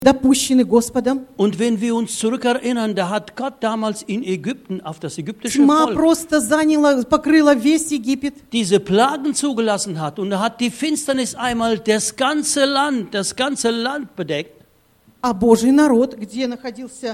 допущены Господом. Und wenn wir uns zurückerinnern, da hat Gott damals in Ägypten auf das ägyptische Тьма Volk просто покрыла весь Египет. diese Plagen zugelassen hat. Und da hat die Finsternis einmal das ganze Land bedeckt. А Божий народ, где находился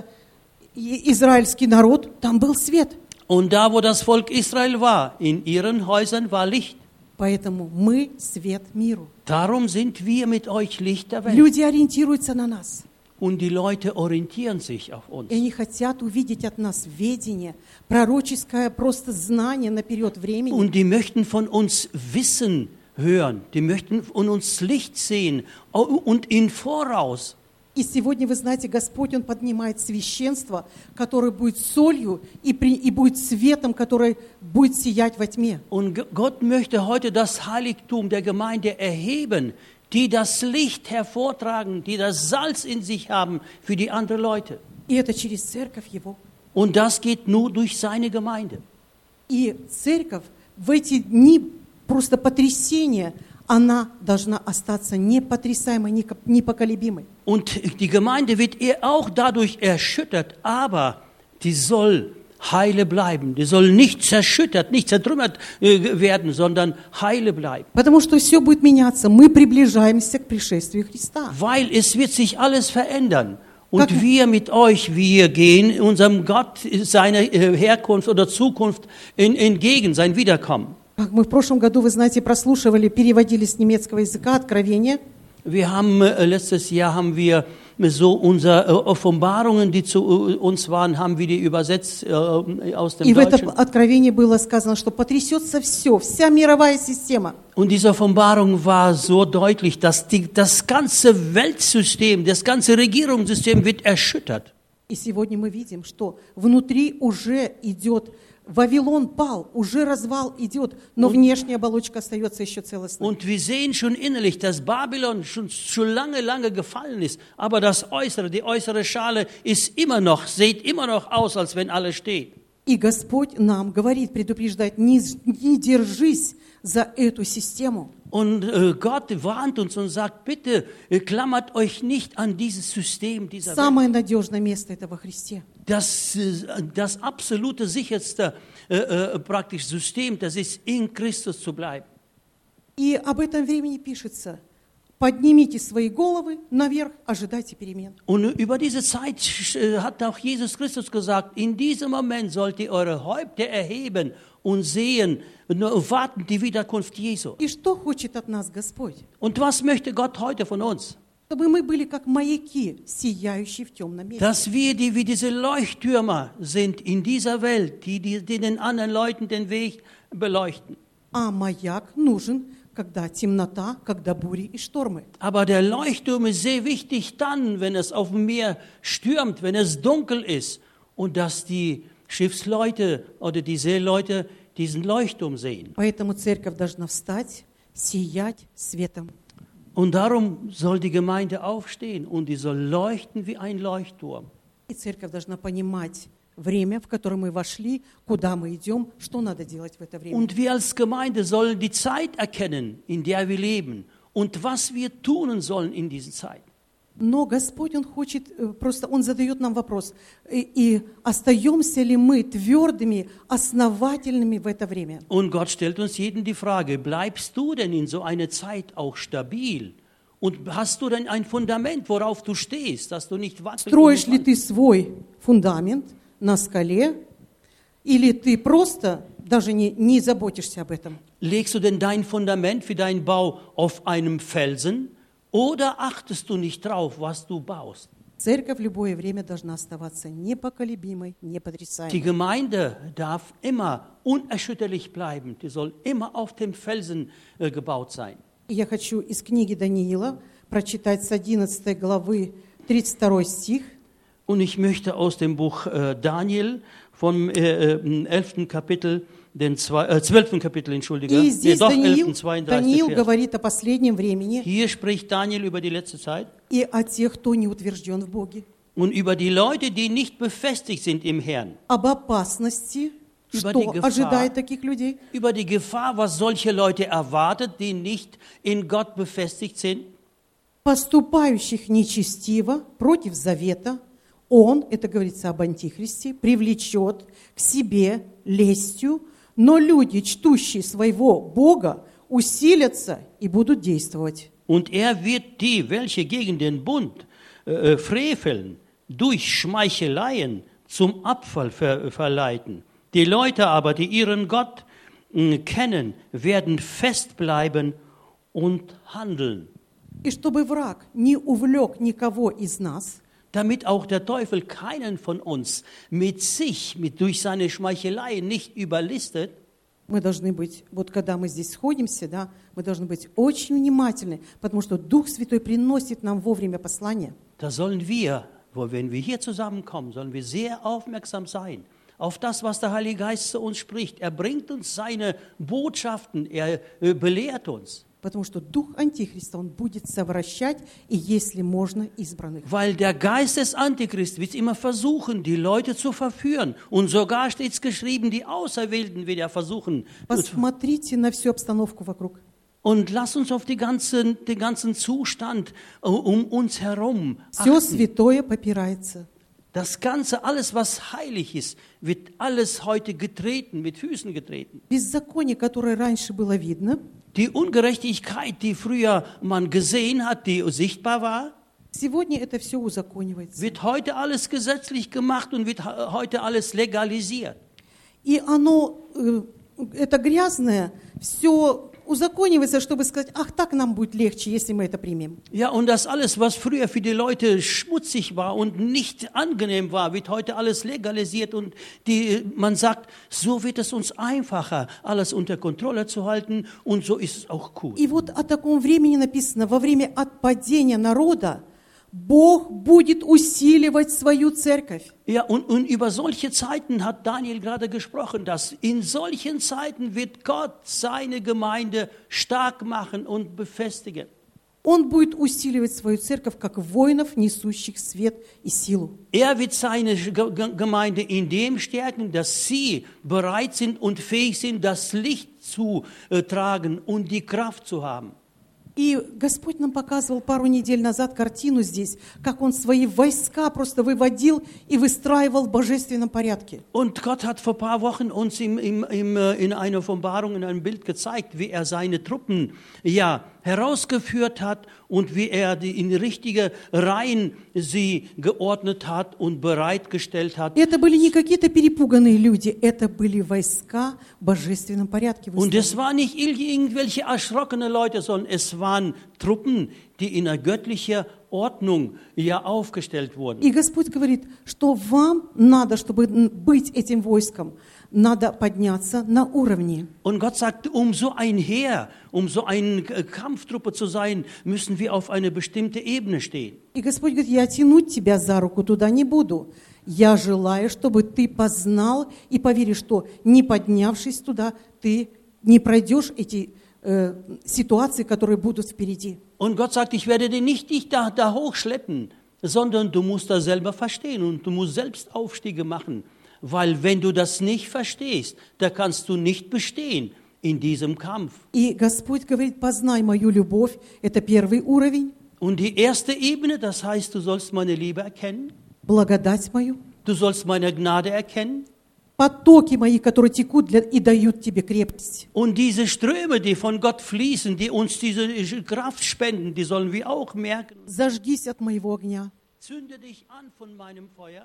израильский народ, там был свет. Und da, wo das Volk Israel war, in ihren Häusern war Licht. Поэтому мы свет миру. Darum sind wir mit euch Licht der Welt. Люди ориентируются на нас. Und die Leute orientieren sich auf uns. И они хотят увидеть от нас ведение, пророческое просто знание наперед времени. Und die möchten von uns Wissen hören. Die möchten von uns Licht sehen und in Voraus. И сегодня, вы знаете, Господь, Он поднимает священство, которое будет солью и будет светом, который будет сиять во тьме. Und Gott möchte heute das Heiligtum der Gemeinde erheben, die das Licht hervortragen, die das Salz in sich haben für die anderen Leute. И это через церковь Его. Und das geht nur durch seine Gemeinde. И церковь в эти дни просто потрясения, она должна остаться непотрясаемой, непоколебимой. Und die Gemeinde wird auch dadurch erschüttert, aber die soll heile bleiben. Die soll nicht zerschüttert, nicht zertrümmert werden, sondern heile bleiben. Потому что все будет меняться. Мы приближаемся к пришествию Христа. Weil es wird sich alles verändern. Und wir mit euch, wir gehen unserem Gott seiner Herkunft oder Zukunft entgegen, sein Wiederkommen. Как мы в прошлом году, вы знаете, прослушивали, переводили с немецкого языка Откровение. Wir haben letztes Jahr haben wir so unsere Offenbarungen, die zu uns waren, haben wir die übersetzt aus dem И в Deutschen. этом Откровении было сказано, что потрясется все, вся мировая система. Und diese Offenbarung war so deutlich, dass das ganze Weltsystem, das ganze Regierungssystem wird erschüttert. И сегодня мы видим, что внутри уже идет Вавилон пал, уже развал идет, но внешняя оболочка остается еще целостной. Und wir sehen schon innerlich, dass Babylon schon lange gefallen ist, aber das Äußere, die äußere Schale ist immer noch, sieht immer noch aus, als wenn alles steht. И Господь нам говорит, предупреждает, не держись за эту систему. Und Gott warnt uns und sagt, bitte klammert euch nicht an dieses System dieser Welt. Самое надежное место это во Христе. Das absolute sicherste praktisch System, das ist in Christus zu bleiben. И об этом времени пишется: поднимите свои головы наверх, ожидайте перемен. Und über diese Zeit hat auch Jesus Christus gesagt, in diesem Moment sollt ihr eure Häupter erheben und sehen und warten die Wiederkunft Jesu. И что хочет от нас Господь? Und was möchte Gott heute von uns? Чтобы мы были как маяки, сияющие в темном месте. Dass wir wie diese Leuchttürmer sind in dieser Welt, die den anderen Leuten den Weg beleuchten. А маяк нужен, когда темнота, когда бури и штормы. Aber der Leuchtturm ist sehr wichtig dann, wenn es auf dem Meer stürmt, wenn es dunkel ist und dass die Schiffsleute oder die Seeleute diesen Leuchtturm sehen. Поэтому церковь должна встать, сиять светом. Und darum soll die Gemeinde aufstehen und die soll leuchten wie ein Leuchtturm. И церковь должна понимать время, в которое мы вошли, куда мы идем, что надо делать в это время. Und wir als Gemeinde sollen die Zeit erkennen, in der wir leben und was wir tun sollen in dieser Zeit. Но Господь, Он хочет, просто Он задает нам вопрос, и остаемся ли мы твердыми, основательными в это время? Und Gott stellt uns jeden die Frage, bleibst du denn in so einer Zeit auch stabil? Und hast du denn ein Fundament, worauf du stehst, dass du nicht wackelst? Строишь ли ты свой фундамент на скале, или ты просто даже не заботишься об этом? Legst du denn dein Fundament für deinen Bau auf einem Felsen? Oder achtest du nicht drauf, was du baust? Церковь в любое время должна оставаться непоколебимой, Die непотрясаемой. Gemeinde darf immer unerschütterlich bleiben. Die soll immer auf dem Felsen gebaut sein. И я хочу из книги Даниила прочитать с 11 главы 32 стих. Und ich möchte aus dem Buch Daniel vom 11. Kapitel, 12. Kapitel, entschuldige. И здесь Doch, Даниил 11, 32 Vers. говорит о последнем времени Hier spricht Daniel über die letzte Zeit и о тех, кто не утвержден в Боге, und über die Leute, die nicht befestigt sind im Herrn. об опасности, Über что die Gefahr. ожидает таких людей, Über die Gefahr, was solche Leute erwartet, die nicht in Gott befestigt sind. поступающих нечестиво против завета, он, это говорится об Антихристе, привлечет к себе лестью, но люди, чтущие своего Бога, усилятся и будут действовать. Und wird die, welche gegen den Bund freveln, durch Schmeicheleien zum Abfall verleiten. Die Leute aber, die ihren Gott kennen, werden festbleiben und handeln. И чтобы враг не увлек никого из нас, Damit auch der Teufel keinen von uns durch seine Schmeicheleien nicht überlistet, мы должны быть, вот когда мы здесь сходимся, да, мы должны быть очень внимательны, потому что Дух Святой приносит нам вовремя послание. da sollen wir, wenn wir hier zusammenkommen, sollen wir sehr aufmerksam sein auf das, was der Heilige Geist zu uns spricht. Er bringt uns seine Botschaften, er belehrt uns. Потому что дух Антихриста, он будет совращать, и если можно, избранных. Weil der Geist des Antichrist wird immer versuchen, die Leute zu verführen. Und sogar steht es geschrieben, die Auserwählten wird er versuchen. Посмотрите на всю обстановку вокруг. Und lass uns auf den ganzen Zustand um uns herum Все achten. святое попирается. Das Ganze, alles was heilig ist, wird alles heute getreten, mit Füßen getreten. Беззаконие, которое раньше было видно, Die Ungerechtigkeit, die früher man gesehen hat, die sichtbar war, сегодня это все узаконивается. wird heute alles gesetzlich gemacht und wird heute alles legalisiert. И оно, это грязное, все узаконивается, чтобы сказать, ах, так нам будет легче, если мы это примем. Ja, und das alles, was früher für die Leute schmutzig war und nicht angenehm war, wird heute alles legalisiert und man sagt, so wird es uns einfacher, alles unter Kontrolle zu halten und so ist es auch cool. И вот о таком времени написано, во время отпадения народа Бог будет усиливать свою церковь. Ja, und über solche Zeiten hat Daniel gerade gesprochen, dass in solchen Zeiten wird Gott seine Gemeinde stark machen und befestigen. Он будет усиливать свою церковь, как воинов, несущих свет и силу. Er wird seine Gemeinde in dem stärken, dass sie bereit sind und fähig sind, das Licht zu tragen und die Kraft zu haben. И Господь нам показывал пару недель назад картину здесь, как Он свои войска просто выводил и выстраивал в божественном порядке. Und Gott hat vor ein paar Wochen uns in einer Offenbarung, in einem Bild gezeigt, wie er seine Truppen herausgeführt hat und wie er in richtige Reihen sie geordnet hat und bereitgestellt hat. И это были не какие-то перепуганные люди, это были войска в божественном порядке. Und es waren nicht irgendwelche erschrockene Leute, sondern es waren Truppen, die in einer göttlichen Ordnung aufgestellt wurden. И Господь говорит, что вам надо, чтобы быть этим войском, надо подняться на уровне. Und Gott sagt, um so ein Heer, um so eine Kampftruppe zu sein, müssen wir auf eine bestimmte Ebene stehen. И Господь говорит, я тянуть тебя за руку туда не буду. Я желаю, чтобы ты познал и поверишь, что не поднявшись туда, ты не пройдешь эти Situationen, которые будут впереди. Und Gott sagt, ich werde dich da hochschleppen, sondern du musst das selber verstehen und du musst selbst Aufstiege machen. Weil wenn du das nicht verstehst, da kannst du nicht bestehen in diesem Kampf. И Господь говорит, познай мою любовь, это первый уровень. Und die erste Ebene, das heißt, du sollst meine Liebe erkennen. Благодать мою. Du sollst meine Gnade erkennen. Потоки мои, которые текут и дают тебе крепость. Und diese Ströme, die von Gott fließen, die uns diese Kraft spenden, die sollen wir auch merken. Зажгись от моего огня. Zünde dich an von meinem Feuer.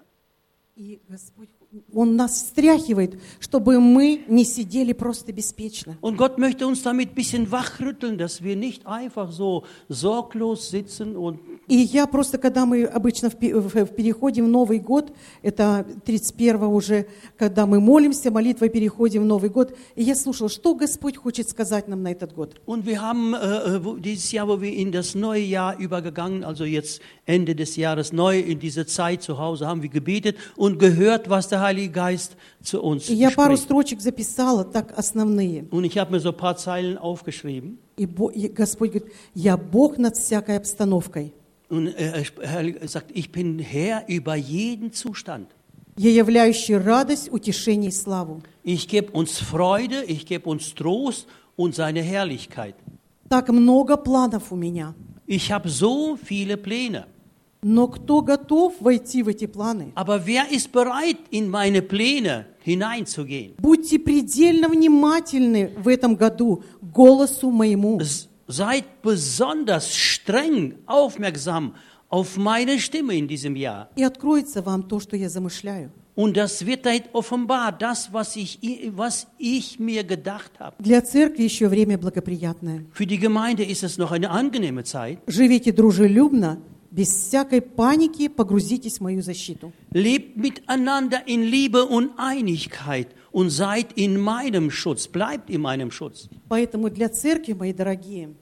И Господь, Он нас встряхивает, чтобы мы не сидели просто беспечно. Und Gott möchte uns damit ein bisschen wachrütteln, dass wir nicht einfach so sorglos sitzen und И я просто, когда мы обычно в переходе в Новый год, это 31-го уже, когда мы молимся, молитвой переходим в Новый год, и я слушала, что Господь хочет сказать нам на этот год. Und wir haben dieses Jahr, wo wir in das neue Jahr übergegangen, also jetzt Ende des Jahres neu, in diese Zeit zu Hause, haben wir gebetet und gehört, was der Heilige Geist zu uns И я пару spricht. строчек записала, так основные. Und ich habe mir so ein paar Zeilen aufgeschrieben. И Господь говорит, я Бог над всякой обстановкой. Und er sagt, ich bin Herr über jeden Zustand. Я являющий радость, утешение и славу. Ich gebe uns Freude, ich gebe uns Trost und seine Herrlichkeit. Так много планов у меня. Ich habe so viele Pläne. Но кто готов войти в эти планы? Aber wer ist bereit, in meine Pläne hineinzugehen? Будьте предельно внимательны в этом году к голосу моему. Seid besonders streng, aufmerksam auf meine Stimme in diesem Jahr. И откроется вам то, что я замышляю. Und das wird dann offenbar, das, was ich mir gedacht habe. Для церкви еще время благоприятное. Für die Gemeinde ist es noch eine angenehme Zeit. Живите дружелюбно, без всякой паники погрузитесь в мою защиту. Lebt miteinander in Liebe und Einigkeit und seid in meinem Schutz, bleibt in meinem Schutz. Поэтому для церкви, мои дорогие,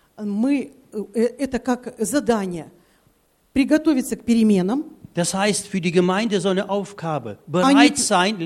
это как задание приготовиться к переменам. Das heißt, für die Gemeinde so eine Aufgabe, bereit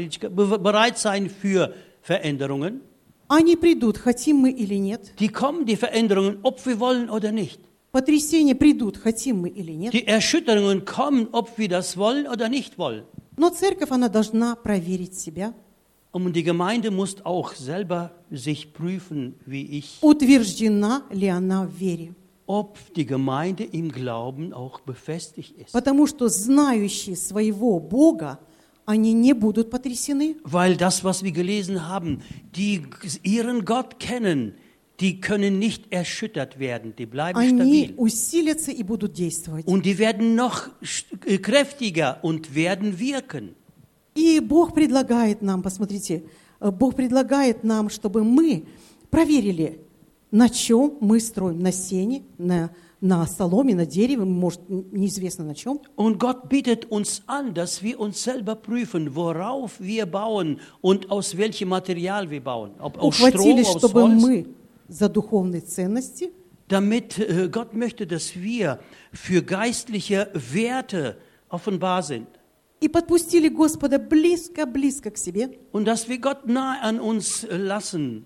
sein für Veränderungen. Они придут, хотим мы или нет. Die kommen, die Veränderungen, ob wir wollen oder nicht. Потрясения придут, хотим мы или нет. Die Erschütterungen kommen, ob wir das wollen oder nicht wollen. Но церковь, она должна проверить себя. Und die Gemeinde muss auch selber sich prüfen, wie ich, Утверждена ли она в вере. ob die Gemeinde im Glauben auch befestigt ist. Потому что знающие своего Бога, они не будут потрясены. Weil das, was wir gelesen haben, die ihren Gott kennen, die können nicht erschüttert werden, die bleiben Они stabil. усилятся и будут действовать. Und die werden noch kräftiger und werden wirken. И Бог предлагает нам, посмотрите, Бог предлагает нам, чтобы мы проверили, на чем мы строим, на сене, на соломе, на дереве, может, неизвестно на чем. Und Gott bietet uns an, dass wir uns selber prüfen, worauf wir bauen und aus welchem Material wir bauen. Ob aus Stroh, Ухватились, aus чтобы Holz. мы за духовные ценности, Damit Gott möchte, dass wir für geistliche Werte offenbar sind. и подпустили Господа близко-близко к себе. Und dass wir Gott nahe an uns lassen.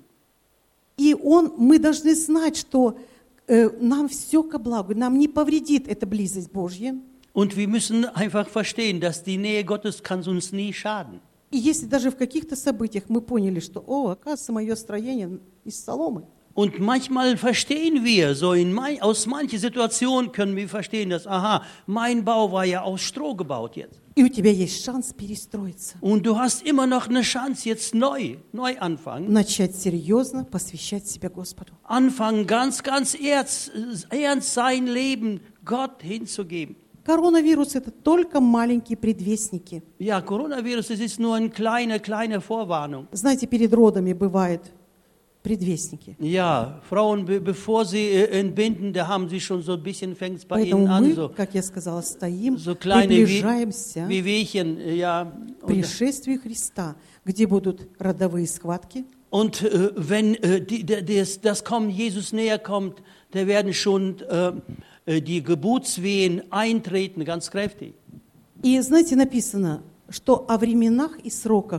И мы должны знать, что нам все ко благу, нам не повредит эта близость Божья. Und wir müssen einfach verstehen, dass die Nähe Gottes kann uns nie schaden. И если даже в каких-то событиях мы поняли, что, оказывается, мое строение из соломы. Und manchmal verstehen wir, aus manchen Situationen können wir verstehen, dass, mein Bau war ja aus Stroh gebaut jetzt. И у тебя есть шанс перестроиться. Und du hast immer noch eine Chance, jetzt neu anfangen. Начать серьезно посвящать себя Господу. Anfangen, ganz ernst sein Leben Gott hinzugeben. Коронавирус – это только маленькие предвестники. Ja, Coronavirus, das ist nur eine kleine Vorwarnung. Знаете, перед родами бывает предвестники. Ja, Frauen, bevor sie entbinden, da haben sie schon so ein bisschen, fängt es bei Поэтому ihnen an, мы, so как я сказала, стоим, so kleine приближаемся Wehwehchen, ja. к пришествию Христа, где будут родовые схватки. Und wenn das Kommen Jesus näher kommt, da werden schon die Geburtswehen eintreten, ganz kräftig. И знаете, написано, что о временах и сроках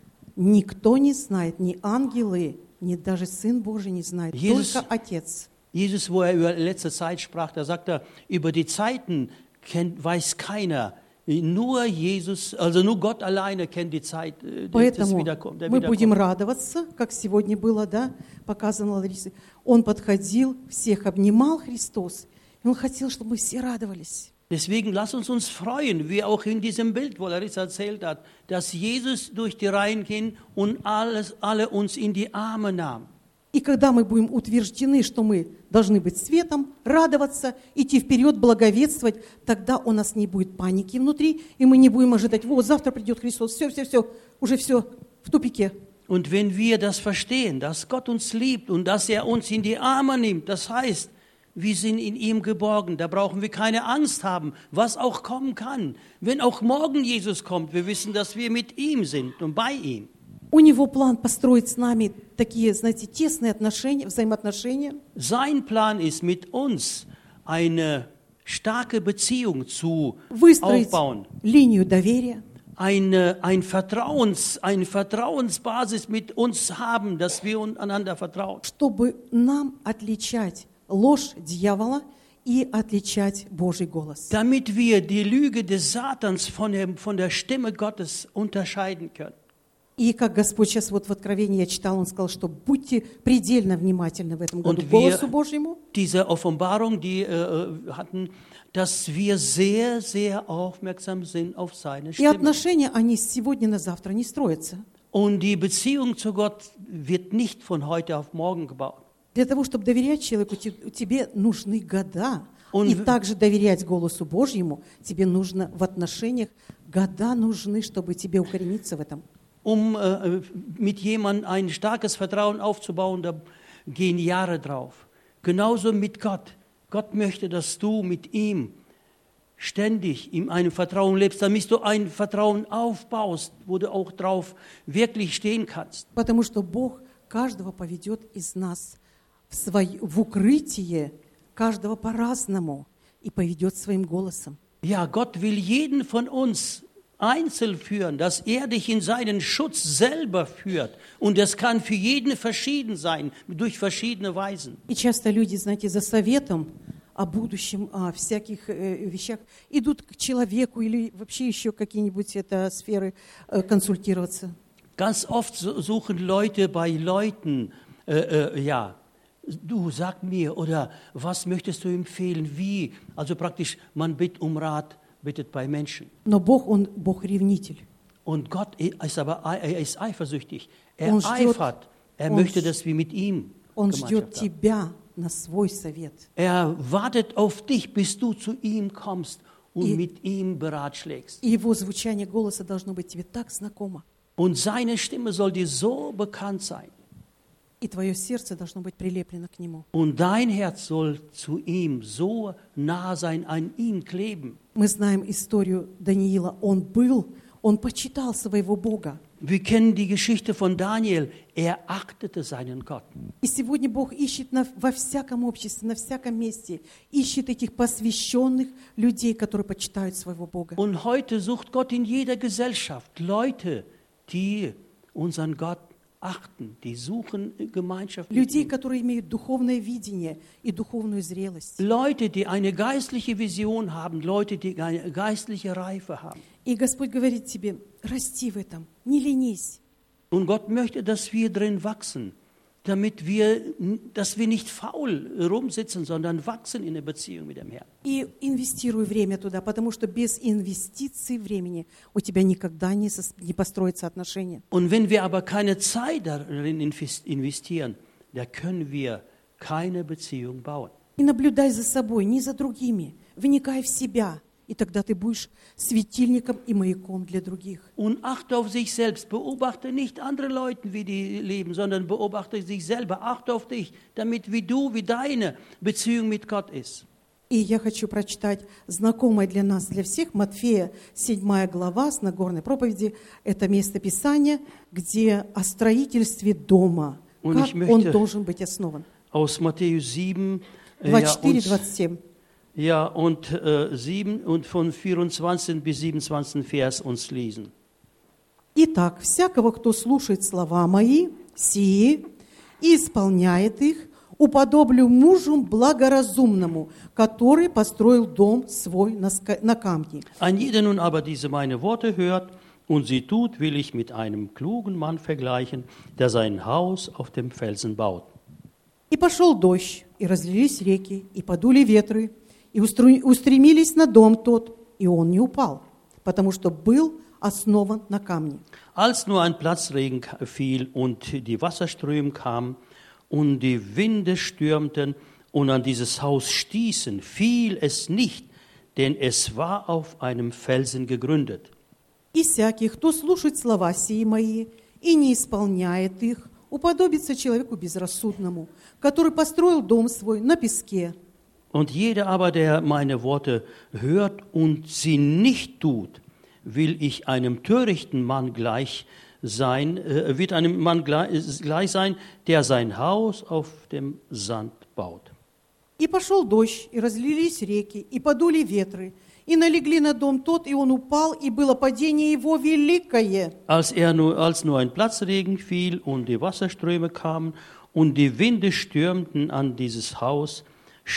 никто не знает, ни ангелы, ни даже Сын Божий не знает, только Отец. Jesus, wo er über letzte Zeit sprach, da sagt er, über die Zeiten weiß keiner. Nur Jesus, also nur Gott alleine kennt die Zeit des Wiederkommens. Мы будем радоваться, как сегодня было, да, показано Ларисе. Он подходил, всех обнимал Христос, и Он хотел, чтобы мы все радовались. Deswegen lass uns freuen, wie auch in diesem Bild, wo Larissa erzählt hat, dass Jesus durch die Reihen ging und alle uns in die Arme nahm. И когда мы будем утверждены, что мы должны быть светом, радоваться, идти вперед, благовествовать, тогда у нас не будет паники внутри, и мы не будем ожидать, вот завтра придет Христос, все, уже все в тупике. Und wenn wir das verstehen, dass Gott uns liebt und dass er uns in die Arme nimmt, das heißt, wir sind in ihm geborgen, da brauchen wir keine Angst haben, was auch kommen kann. Wenn auch morgen Jesus kommt, wir wissen, dass wir mit ihm sind und bei ihm. У него план построить с нами такие, знаете, тесные отношения, взаимоотношения. Sein Plan ist, mit uns eine starke Beziehung zu Выстроить aufbauen. линию доверия. Eine Vertrauensbasis mit uns haben, dass wir einander vertrauen. Чтобы нам отличать ложь дьявола и отличать Божий голос. Damit wir die Lüge des Satans von der Stimme Gottes unterscheiden können. И как Господь сейчас вот в Откровении я читала, Он сказал, что будьте предельно внимательны в этом году Und к голосу Божьему. diese Offenbarung, die hatten, dass wir sehr, sehr aufmerksam sind auf seine И Stimme. отношения, они с сегодня на завтра не строятся. Und die Beziehung zu Gott wird nicht von heute auf morgen gebaut. Для того, чтобы доверять человеку, тебе нужны года. Он И в- также доверять голосу Божьему тебе нужно в отношениях. Года нужны, чтобы тебе укорениться в этом. Mit jemandem ein starkes Vertrauen aufzubauen, da gehen Jahre drauf. Genauso mit Gott. Gott möchte, dass du mit ihm ständig in einem Vertrauen lebst, damit du ein Vertrauen aufbaust, wo du auch drauf wirklich stehen kannst. Потому что Бог каждого поведет из нас в укрытие, каждого по-разному, и поведет своим голосом. Ja, Gott will jeden von uns einzeln führen, dass er dich in seinen Schutz selber führt. Und das kann für jeden verschieden sein, durch verschiedene Weisen. И часто люди, знаете, за советом о будущем, о всяких вещах идут к человеку или вообще еще какие-нибудь сферы консультироваться. Ganz oft suchen Leute bei Leuten, ja, du sag mir, oder was möchtest du empfehlen, wie? Also praktisch, man bittet um Rat, bittet bei Menschen. Но Бог, Он Бог-ревнитель. Und Gott ist aber er ist eifersüchtig. Er Он ждет- eifert. Er он möchte, ж- dass wir mit ihm Он Gemeinschaft ждет haben. тебя на свой совет. Er wartet auf dich, bis du zu ihm kommst und I- mit ihm beratschlägst. И Его звучание голоса должно быть тебе так знакомо. Und seine Stimme soll dir so bekannt sein. И твое сердце должно быть прилеплено к Нему. Und dein Herz soll zu ihm so nah sein, an ihn kleben. Мы знаем историю Даниила. Он почитал своего Бога. Wir kennen die Geschichte von Daniel. Er achtete seinen Gott. И сегодня Бог ищет во всяком обществе, на всяком месте, ищет этих посвященных людей, которые почитают своего Бога. Und heute sucht Gott in jeder Gesellschaft Leute, die unseren Gott achten, die suchen Gemeinschaft mit Людей, ihm. которые имеют духовное видение и духовную зрелость. Leute, die eine geistliche Vision haben, Leute, die eine geistliche Reife haben. И Господь говорит тебе, расти в этом, не ленись. Und Gott möchte, dass wir drin wachsen, dass wir nicht faul rumsitzen, sondern wachsen in der Beziehung mit dem Herrn. И инвестируй время туда, потому что без инвестиций времени у тебя никогда не построятся отношения. Und wenn wir aber keine Zeit darin investieren, da können wir keine Beziehung bauen. И наблюдай за собой, не за другими. Вникай в себя, и тогда ты будешь светильником и маяком для других. Und achte auf sich selbst. Beobachte nicht andere Leute, wie die leben, sondern beobachte sich selber. Achte auf dich, wie deine Beziehung mit Gott ist. И я хочу прочитать знакомое для нас, для всех, Матфея, 7 глава с Нагорной проповеди. Это место Писания, где о строительстве дома, Und как ich он möchte- должен быть основан. Aus Matthäus 7, 24-27. und 7 und von 24 bis 27 Vers uns lesen. Итак, всякого, кто слушает слова мои, сии, и исполняет их, уподоблю мужу благоразумному, который построил дом свой на камне. Ein jeder nun aber diese meine Worte hört und sie tut, will ich mit einem klugen Mann vergleichen, der sein Haus auf dem Felsen baut. И пошел дождь, и разлились реки, и подули ветры, и устремились на дом тот, и он не упал, потому что был основан на камне. Als nur ein Platzregen fiel und die Wasserströme kamen und die Winde stürmten und an dieses Haus stießen, fiel es nicht, denn es war auf einem Felsen gegründet. И всякий, кто слушает слова сии мои и не исполняет их, уподобится человеку безрассудному, который построил дом свой на песке. Und jeder aber, der meine Worte hört und sie nicht tut, will ich einem törichten Mann gleich sein, wird einem Mann gleich sein, der sein Haus auf dem Sand baut. И пошел дождь, и разлились реки, и подули ветры, и налегли на дом тот, и он упал, и было падение его великое. Als nur ein Platzregen fiel und die Wasserströme kamen und die Winde stürmten an dieses Haus,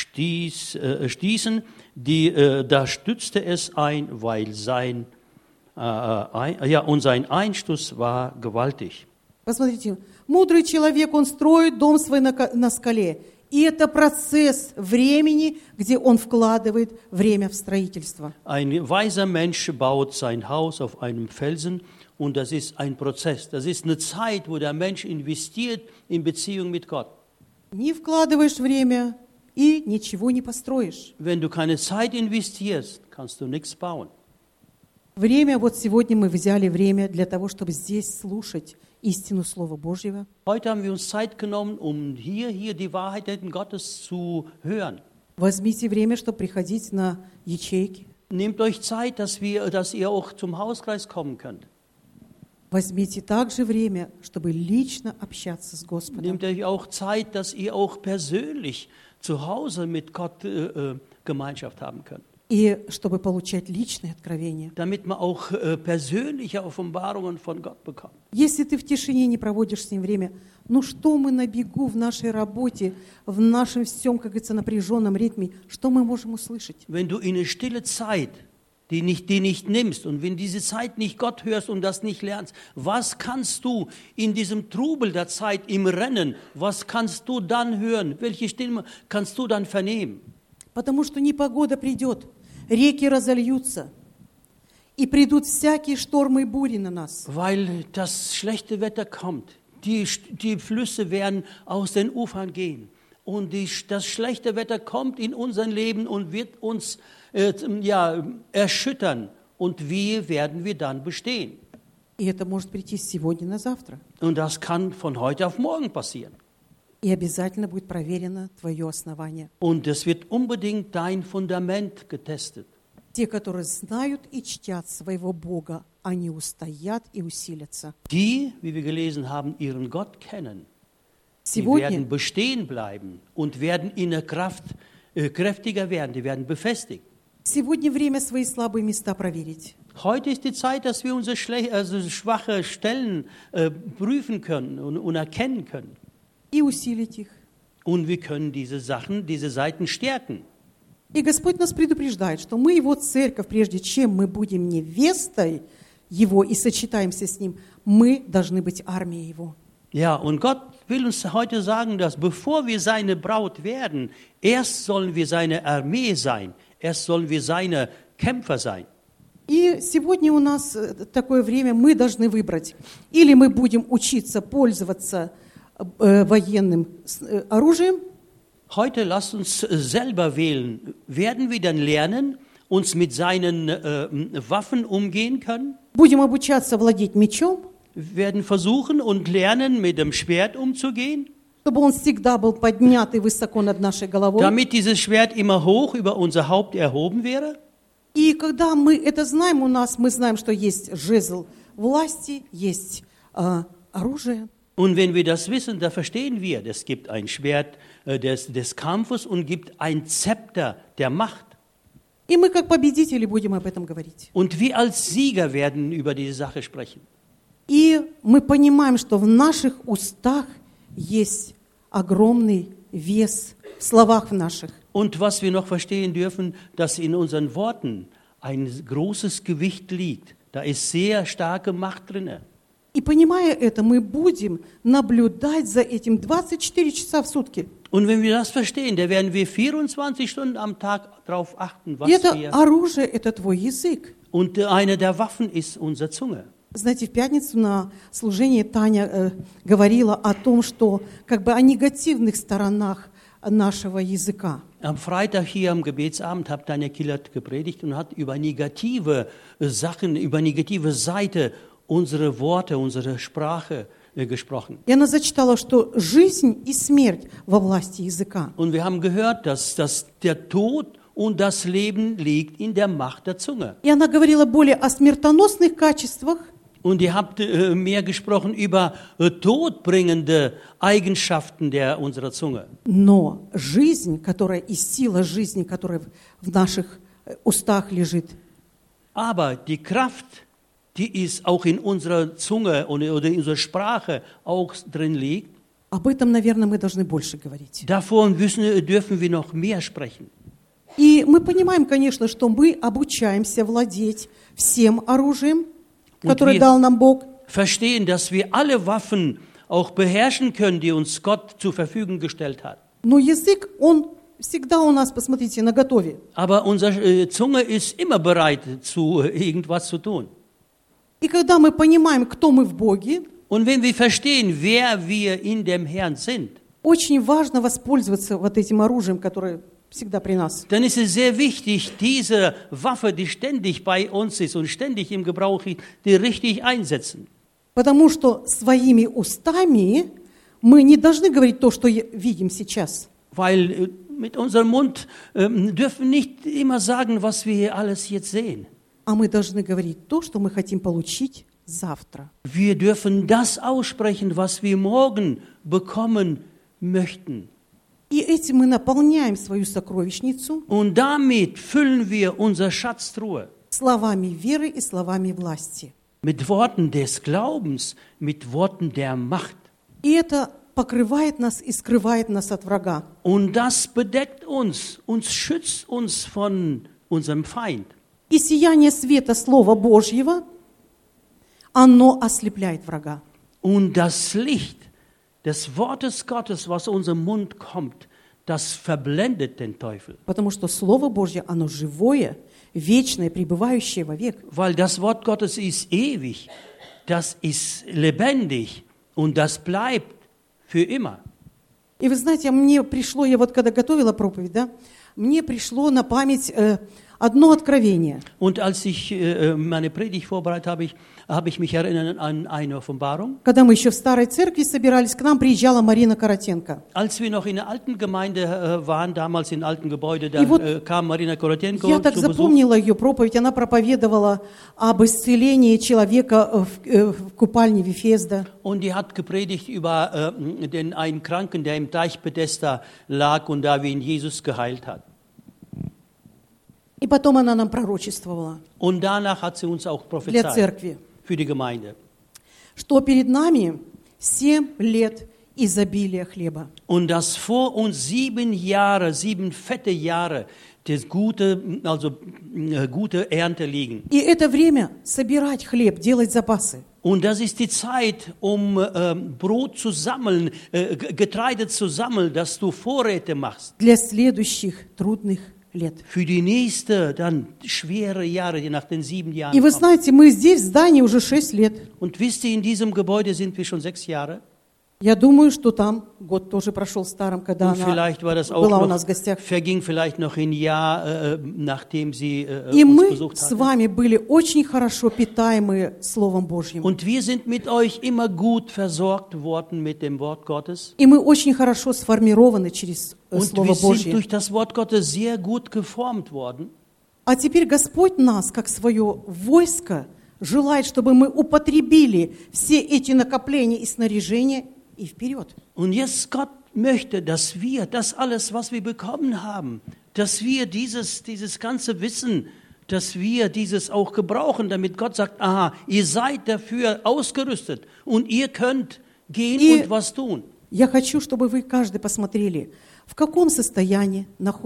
stießen, da stützte es ein, weil sein und sein Einstoß war gewaltig. Посмотрите, мудрый человек, он строит дом свой на скале. И это процесс времени, где он вкладывает время в строительство. Ein weiser Mensch baut sein Haus auf einem Felsen und das ist ein Prozess. Das ist eine Zeit, wo der Mensch investiert in Beziehung mit Gott. Не вкладываешь время и ничего не построишь. Wenn du keine Zeit investierst, kannst du nichts bauen. Время, вот сегодня мы взяли время для того, чтобы здесь слушать истину Слова Божьего. Heute haben wir uns Zeit genommen, um hier die Wahrheiten Gottes zu hören. Возьмите время, чтобы приходить на ячейки. Nehmt euch Zeit, dass ihr auch zum Hauskreis kommen könnt. Возьмите также время, чтобы лично общаться с Господом. Nehmt euch auch Zeit, dass ihr auch persönlich zu Hause mit Gott Gemeinschaft haben könnt. И чтобы получать личные откровения. Damit man auch persönliche Offenbarungen von Gott bekommt. Если ты в тишине не проводишь с ним время, ну что мы на бегу в нашей работе, в нашем всем, как говорится, напряженном ритме, что мы можем услышать? Wenn du in eine stille Zeit, die nicht nimmst und wenn diese Zeit nicht Gott hörst und das nicht lernst, was kannst du in diesem Trubel der Zeit, im Rennen, was kannst du dann hören? Welche Stimme kannst du dann vernehmen? Потому что непогода придет, реки разольются, и придут всякие штормы и бури на нас. Weil das schlechte Wetter kommt, die Flüsse werden aus den Ufern gehen und das schlechte Wetter kommt in unser Leben und wird uns erschüttern und wie werden wir dann bestehen? И это может прийти с сегодня на завтра. Und das kann von heute auf morgen passieren. И обязательно будет проверено твое основание. Und es wird unbedingt dein Fundament getestet. Те, которые знают и чтят своего Бога, они устоят и усилятся. Die, wie wir gelesen haben, ihren Gott kennen, die Сегодня, werden bestehen bleiben und werden in der Kraft kräftiger werden, die werden befestigt. сегодня время свои слабые места проверить. Heute ist die Zeit, dass wir unsere schwache Stellen prüfen können und erkennen können. И усилить их. Und wir können diese Seiten stärken. И Господь нас предупреждает, что мы Его церковь, прежде чем мы будем невестой Его и сочетаемся с Ним, мы должны быть армией Его. Ja, und Gott will uns heute sagen, dass bevor wir seine Braut werden, erst sollen wir seine Armee sein, erst sollen wir seine Kämpfer sein. И сегодня у нас такое время, мы должны выбрать. Или мы будем учиться пользоваться военным оружием. Heute lasst uns selber wählen. Werden wir dann lernen, uns mit seinen Waffen umgehen können? Будем обучаться владеть мечом, Wir werden versuchen und lernen, mit dem Schwert umzugehen, чтобы он всегда был поднят и высоко над нашей головой. damit dieses Schwert immer hoch über unser Haupt erhoben wäre. И когда мы это знаем, мы знаем, что есть жезл власти, есть оружие. Und wenn wir das wissen, da verstehen wir, es gibt ein Schwert des Kampfes und gibt ein Zepter der Macht. И мы как победители будем об этом говорить. Und wir als Sieger werden über diese Sache sprechen. И мы понимаем, что в наших устах есть огромный вес в словах наших. Und was wir noch verstehen dürfen, dass in unseren Worten ein großes Gewicht liegt. Da ist sehr starke Macht drin. И понимая это, мы будем наблюдать за этим 24 часа в сутки. Und wenn wir das verstehen, da werden wir 24 Stunden am Tag darauf achten, was И это wir... оружие, это твой язык. Und eine der Waffen ist unsere Zunge. Знаете, в пятницу на служении Таня говорила о том, что как бы о негативных сторонах нашего языка. Am Freitag hier am Gebetsabend hat Tanja Killert gepredigt und hat über negative Sachen, über negative Seite unsere Worte, unsere Sprache gesprochen. И она зачитала, что жизнь и смерть во власти языка. Und wir haben gehört, dass der Tod und das Leben liegt in der Macht der Zunge. И она говорила более о смертоносных качествах. Und ihr habt mehr gesprochen über todbringende Eigenschaften unserer Zunge. Но жизнь, которая и сила жизни, которая в наших устах лежит, Aber die Kraft, die ist auch in unserer Zunge oder in unserer Sprache auch drin liegt, об этом, наверное, мы должны больше говорить. davon dürfen wir noch mehr sprechen. И мы понимаем, конечно, что мы обучаемся владеть всем оружием, которое дал нам Бог. Verstehen, dass wir alle Waffen auch beherrschen können, die uns Gott zur Verfügung gestellt hat. Но язык, он всегда у нас, посмотрите, наготове. Aber unsere Zunge ist immer bereit, irgendwas zu tun. И когда мы понимаем, кто мы в Боге, Und wenn wir verstehen, wer wir in dem Herrn sind, очень важно воспользоваться вот этим оружием, которое всегда при нас. dann ist es sehr wichtig, diese Waffe, die ständig bei uns ist und ständig im Gebrauch ist, die richtig einsetzen. Потому что своими устами мы не должны говорить то, что видим сейчас. Weil mit unserem Mund dürfen nicht immer sagen, was wir hier alles jetzt sehen. А мы должны говорить то, что мы хотим получить завтра. Wir dürfen das aussprechen, was wir morgen bekommen möchten. И этим мы наполняем свою сокровищницу Und damit füllen wir unsere Schatztruhe словами веры и словами власти. mit Worten des Glaubens, mit Worten der Macht. И это покрывает нас и скрывает нас от врага. Und das bedeckt uns schützt uns von unserem Feind. И сияние света Слова Божьего, оно ослепляет врага. Und das Licht des Wortes Gottes, was aus unserem Mund kommt, das verblendet den Teufel. Потому что Слово Божье, оно живое, вечное, пребывающее вовек. Weil das Wort Gottes ist ewig, das ist lebendig und das bleibt für immer. И вы знаете, мне пришло, я вот когда готовила проповедь, да, мне пришло на память одно откровение. Und als ich meine Predigt vorbereitet habe ich mich erinnert an eine Offenbarung. Когда мы еще в старой церкви собирались, к нам приезжала Марина Коротенко. Als wir noch in der alten Gemeinde waren, damals in alten Gebäude, da вот kam Marina Korotenko Я так zu Besuch. запомнила ее проповедь. Она проповедовала об исцелении человека в купальне Вифезда. Und die hat gepredigt über einen Kranken, der im Teich Bethesda lag und da wie ihn Jesus geheilt hat. И потом она нам пророчествовала Und danach hat sie uns auch для prophezeit церкви, für die Gemeinde. что перед нами 7 лет изобилия хлеба. Und dass vor uns 7 fette Jahre, gute Ernte liegen. И это время собирать хлеб, делать запасы. Und das ist die Zeit, um Brot zu sammeln, Getreide zu sammeln, dass du Vorräte machst. Для следующих трудных лет. Für die nächste, dann schwere Jahre, die nach den 7 Jahren И вы kommen. знаете, мы здесь в здании уже 6 лет. Und wisst ihr, in diesem Gebäude sind wir schon 6 Jahre. Я думаю, что там год тоже прошел в старом, когда Und она vielleicht war das auch была у noch, нас в гостях. verging vielleicht noch ein Jahr, nachdem sie И uns мы besucht с hat. вами были очень хорошо питаемы Словом Божьим. Und wir sind mit euch immer gut versorgt worden mit dem Wort Gottes. И мы очень хорошо сформированы через Und Слово wir sind Божье. durch das Wort Gottes sehr gut geformt worden. А теперь Господь нас, как свое войско, желает, чтобы мы употребили все эти накопления и снаряжения и вперед. Und jetzt Gott möchte, dass wir das alles, was wir bekommen haben, dass wir dieses ganze Wissen, dass wir dieses auch gebrauchen, damit Gott sagt, aha, ihr seid dafür ausgerüstet und ihr könnt gehen und was tun. Я хочу, чтобы вы каждый посмотрели, в каком состоянии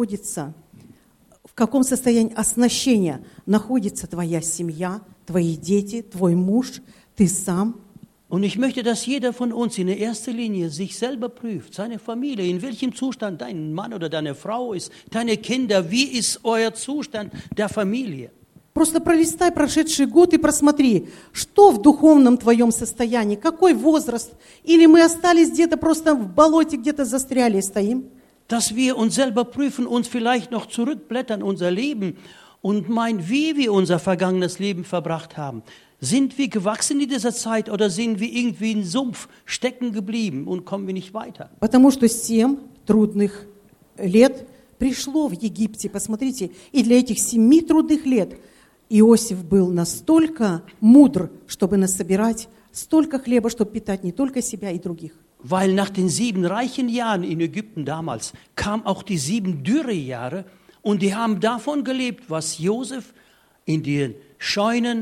оснащения находится твоя семья, твои дети, твой муж, ты сам. Und ich möchte, dass jeder von uns in der ersten Linie sich selber prüft, seine Familie, in welchem Zustand dein Mann oder deine Frau ist, deine Kinder, wie ist euer Zustand der Familie? Просто пролистай прошедший год и просмотри, что в духовном твоем состоянии, какой возраст, или мы остались где-то просто в болоте, где-то застряли и стоим. Dass wir uns selber prüfen, uns vielleicht noch zurückblättern, unser Leben und meinen, wie wir unser vergangenes Leben verbracht haben. Sind wir gewachsen in dieser Zeit oder sind wir irgendwie im Sumpf stecken geblieben und kommen wir nicht weiter? Потому что 7 трудных лет пришло в Египте, посмотрите, и для этих 7 трудных лет Иосиф был настолько мудр, чтобы насобирать столько хлеба, чтобы питать не только себя и других. Weil nach den 7 reichen Jahren in Ägypten damals kamen auch die 7 Dürrejahre und die haben davon gelebt, was Josef in den Scheunen,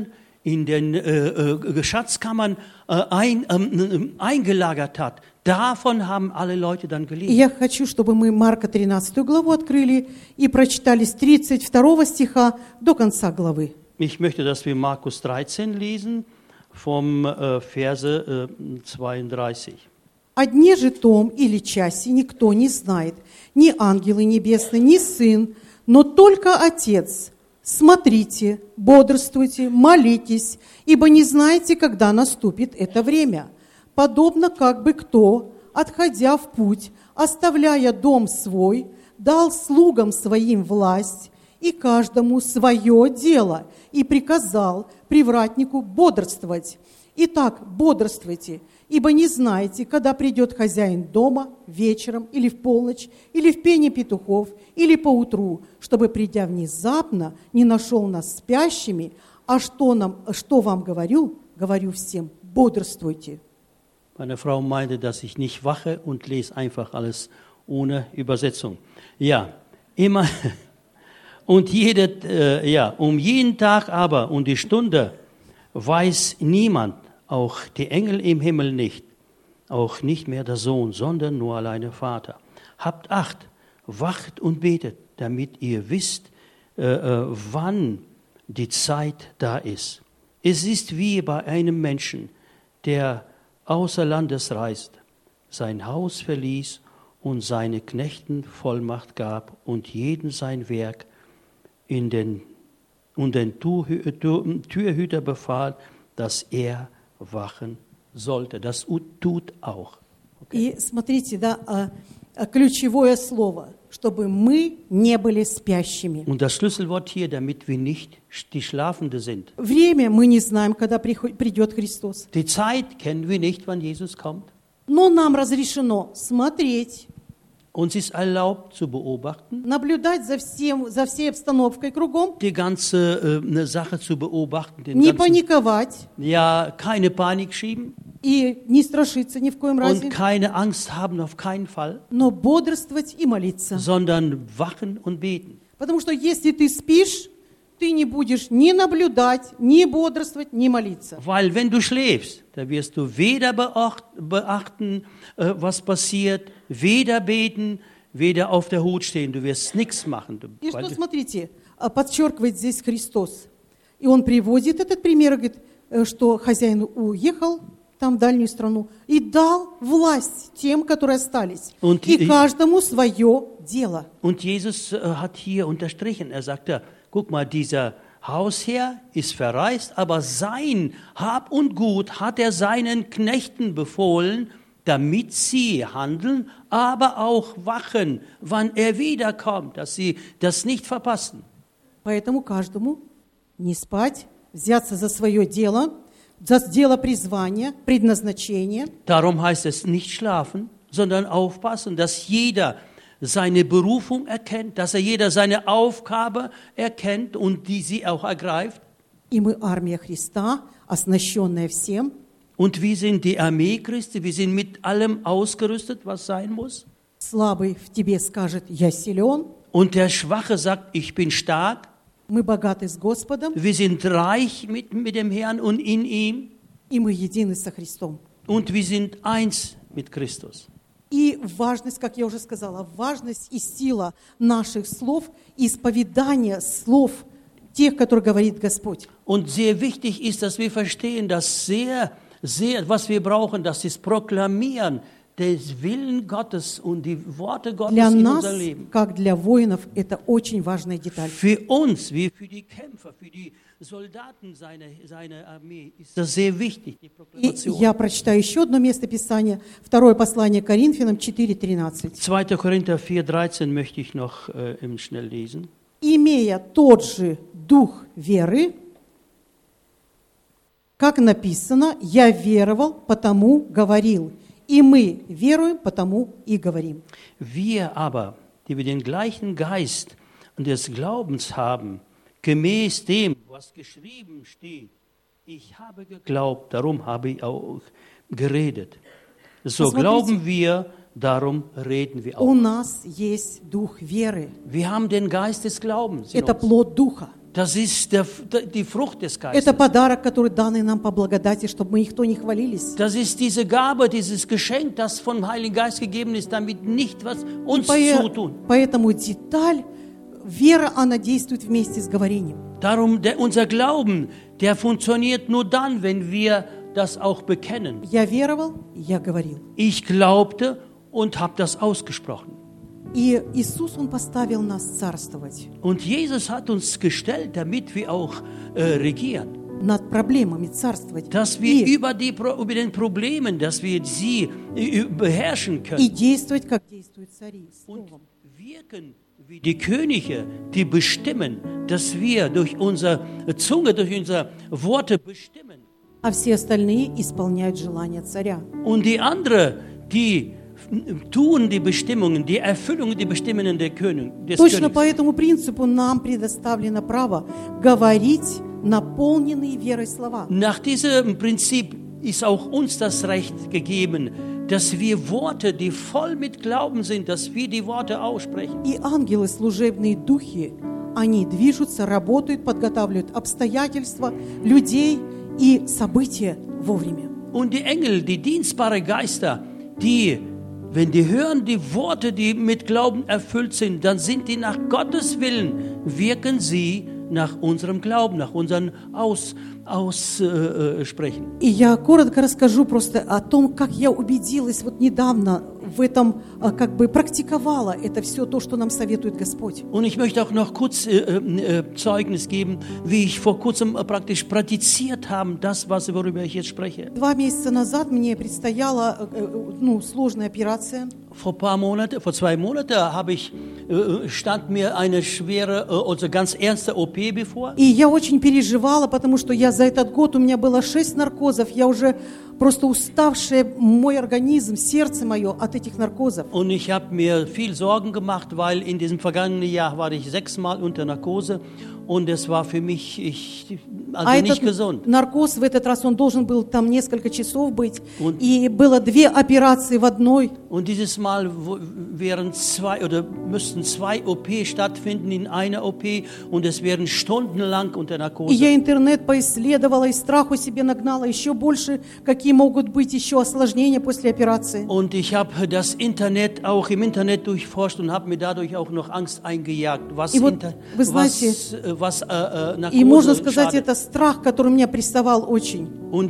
in den Schatzkammern eingelagert hat. Davon haben alle Leute dann И gelesen. я хочу, чтобы мы Марка 13 главу открыли и прочитали с 32 стиха до конца главы. Ich möchte, dass wir Markus 13 lesen, vom Verse 32. «О дне же том или часе никто не знает, ни ангелы небесные, ни Сын, но только Отец. Смотрите, бодрствуйте, молитесь, ибо не знаете, когда наступит это время. Подобно как бы кто, отходя в путь, оставляя дом свой, дал слугам своим власть и каждому свое дело, и приказал привратнику бодрствовать. Итак, бодрствуйте, ибо не знаете, когда придет хозяин дома вечером или в полночь, или в пение петухов, или поутру, чтобы, придя внезапно, не нашел нас спящими. А что вам говорю? Говорю всем, бодрствуйте». Meine Frau meinte, dass ich nicht wache und lese einfach alles ohne Übersetzung. Ja, immer und um jeden Tag aber und die Stunde weiß niemand, auch die Engel im Himmel nicht, auch nicht mehr der Sohn, sondern nur alleine Vater. Habt Acht, wacht und betet, damit ihr wisst, wann die Zeit da ist. Es ist wie bei einem Menschen, der außer Landes reist, sein Haus verließ und seine Knechten Vollmacht gab und jeden sein Werk und den Türhüter befahl, dass er wachen sollte. Das tut auch. Okay. И смотрите, ключевое слово, чтобы мы не были спящими. Und das Schlüsselwort hier, damit wir nicht die Schlafende sind. Время мы не знаем, когда придет Христос. Die Zeit kennen wir nicht, wann Jesus kommt. Но нам разрешено смотреть, Uns ist erlaubt zu beobachten, наблюдать за всей обстановкой кругом, die ganze Sache zu beobachten, не паниковать ja, keine Panik schieben и не страшиться ни в коем und разе, keine Angst haben, auf keinen Fall, но бодрствовать и молиться. sondern wachen und beten. Потому что если ты спишь, ты не будешь ни наблюдать, ни бодрствовать, ни молиться. Weil wenn du schläfst, da wirst du weder beachten, was passiert, weder beten, weder auf der Hut stehen. Du wirst nichts machen. И что, смотрите, подчеркивает здесь Христос. И он приводит этот пример, говорит, что хозяин уехал там в дальнюю страну и дал власть тем, которые остались. И каждому свое дело. Und Jesus hat hier unterstrichen, er sagte, guck mal, dieser Hausherr ist verreist, aber sein Hab und Gut hat er seinen Knechten befohlen, damit sie handeln, aber auch wachen, wann er wiederkommt, dass sie das nicht verpassen. Поэтому каждому не спать, взяться за свое дело, за дело призвания, предназначения. Darum heißt es nicht schlafen, sondern aufpassen, dass jeder seine Berufung erkennt, dass jeder seine Aufgabe erkennt und die sie auch ergreift. И мы армия Христа, оснащенная всем. Und wir sind die Armee Christi, wir sind mit allem ausgerüstet, was sein muss. Слабый в тебе скажет: «Я силен». Und der Schwache sagt: Ich bin stark. Мы богаты с Господом. Wir sind reich mit dem Herrn und in ihm. И мы едины со Христом. Und wir sind eins mit Christus. И важность, как я уже сказала, важность и сила наших слов, и исповедание слов тех, которые говорит Господь. Und sehr wichtig ist, dass wir verstehen, dass was wir brauchen, das ist Proklamieren des Willen Gottes und die Worte Gottes Для in нас, unser Leben. как для воинов, это очень важная деталь. Für uns, wie für die Kämpfer, für die Soldaten seiner Armee, ist das sehr wichtig, die И Proklamation. я прочитаю еще одно место Писания, второе послание Коринфянам 4:13. 2. Korinther 4,13 möchte ich noch schnell lesen. «Имея тот же дух веры, как написано, я веровал, потому говорил, и мы веруем, потому и говорим». Wir aber, die wir den gleichen Geist des Glaubens haben, gemäß dem, was geschrieben steht, ich habe geglaubt, darum habe ich auch geredet. So glauben wir, darum reden wir У auch. нас есть дух веры. Wir haben den Geist des Glaubens. Это плод духа. Das ist die Frucht des Это Geistes. подарок, который данный нам по благодати, чтобы мы никто не хвалились. Das ist diese Gabe, dieses Geschenk, das vom Heiligen Geist gegeben ist, damit nicht was uns zutun. Поэтому деталь, вера, она действует вместе с говорением. Darum, unser Glauben, der funktioniert nur dann, wenn wir das auch bekennen. Я веровал, я говорил. Ich glaubte und habe das ausgesprochen. И Иисус, Он поставил нас царствовать Und Jesus hat uns gestellt, damit wir auch regieren. над проблемами, царствовать. Dass wir über den Problemen, dass wir sie beherrschen И können. действовать, как действуют цари, Und словом. wirken wie die Könige, die bestimmen, dass wir durch unsere Zunge, durch unsere Worte bestimmen. А все остальные исполняют желания царя. Und die anderen, die tun die Bestimmungen, die Erfüllung, die Bestimmungen des Точно Königs. по этому принципу нам предоставлено право говорить наполненные верой слова. Nach diesem Prinzip ist auch uns das Recht gegeben, dass wir Worte, die voll mit Glauben sind, dass wir die Worte aussprechen. И ангелы, служебные духи, они движутся, работают, подготавливают обстоятельства, людей и события вовремя. Und die Engel, die dienstbare Geister, die, wenn die hören die Worte, die mit Glauben erfüllt sind, dann sind die nach Gottes Willen, wirken sie nach unserem Glauben, nach unserem Aussprechen. И я коротко расскажу просто о том, как я убедилась вот недавно в этом, как бы практиковала это все то, что нам советует Господь. Und ich möchte auch noch kurz Zeugnis geben, wie ich vor kurzem praktisch praktiziert habe, das, worüber ich jetzt spreche. 2 месяца назад мне предстояла сложная операция. Vor 2 Monaten stand mir eine schwere, also ganz ernste OP bevor. И я очень переживала, потому что за этот год у меня было 6 наркозов. Я уже просто уставшая, мой организм, сердце мое от этих наркозов. Und ich habe mir viel Sorgen gemacht, weil in diesem vergangenen Jahr war ich 6-mal unter Narkose und es war für mich nicht gesund. Наркоз в этот раз, он должен был там несколько часов быть. И было 2 операции в одной. Und dieses Mal müssten 2 OP stattfinden in einer OP und es werden stundenlang unter И Narkose. я интернет поисследовала, и страху себе нагнала еще больше, какие могут быть еще осложнения после операции. Und ich habe das Internet auch im Internet durchforscht und habe mir dadurch auch noch Angst eingejagt, was И вот, вы знаете, и можно Narkose сказать, schadet. это страх, который меня приставал очень. Und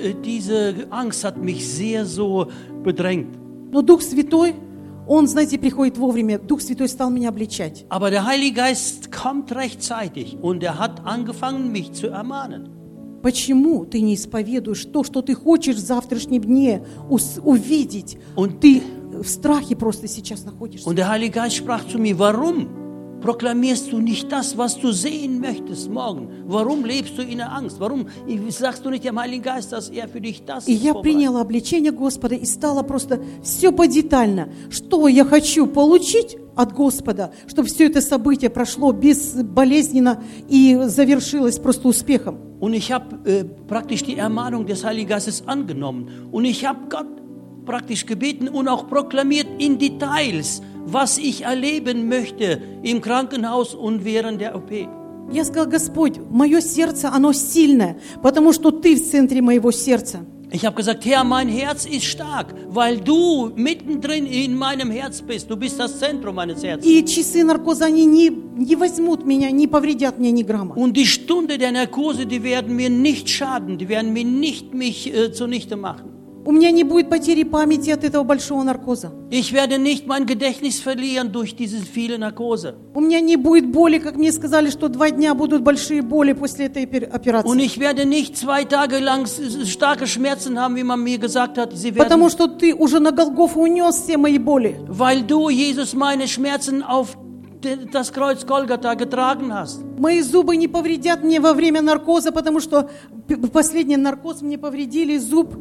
diese Angst hat mich sehr so bedrängt. Но Дух Святой, Он, знаете, приходит вовремя. Дух Святой стал меня обличать. Aber der Heilige Geist kommt rechtzeitig und er hat angefangen, mich zu ermahnen. Почему ты не исповедуешь то, что ты хочешь в завтрашнем дне увидеть? Und Ты в страхе просто сейчас находишься. Und der Heilige Geist sprach zu mir, warum proklamierst du nicht das, was du sehen möchtest morgen? Warum lebst du in der Angst? Warum sagst du nicht dem Heiligen Geist, dass er für dich das И я vorbereitet? приняла обличение Господа и стала просто все подетально, что я хочу получить от Господа, чтобы все это событие прошло безболезненно и завершилось просто успехом. Und ich habe praktisch die Ermahnung des Heiligen Geistes angenommen. Und ich habe Gott praktisch gebeten und auch proklamiert in Details, was ich erleben möchte im Krankenhaus und während der OP. Я сказала: Господь, мое сердце, оно сильное, потому что Ты в центре моего сердца. Ich habe gesagt, Herr, mein Herz ist stark, weil du mittendrin in meinem Herz bist. Du bist das Zentrum meines Herzens. И часы наркоза, они не возьмут меня, не повредят мне ни грамма. Und die Stunde der Narkose, die werden mir nicht schaden, die werden mir nicht mich zunichte machen. У меня не будет потери памяти от этого большого наркоза. Ich werde nicht mein Gedächtnis verlieren durch diese viele Narkose. У меня не будет боли, как мне сказали, что 2 дня будут большие боли после этой Und операции. ich werde nicht 2 Tage lang starke Schmerzen haben, wie man mir gesagt hat. Sie Потому werden, что Ты уже на Голгофу унес все мои боли. weil du, Jesus, meine Schmerzen auf das Kreuz Golgatha getragen hast. Мои зубы не повредят мне во время наркоза, потому что последний наркоз мне повредили зуб,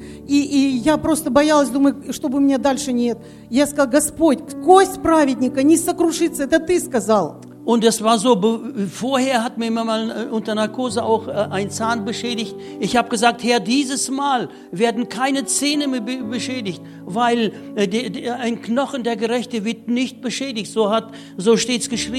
и я просто боялась, думаю, чтобы у меня дальше нет. Я сказала: Господь, кость праведника не сокрушится, это Ты сказал. Und es war so, vorher hat mir mal unter Narkose auch ein Zahn beschädigt. Ich habe gesagt, Herr, dieses Mal werden keine Zähne mehr beschädigt, weil ein Knochen der Gerechte wird nicht beschädigt. So steht's geschrieben.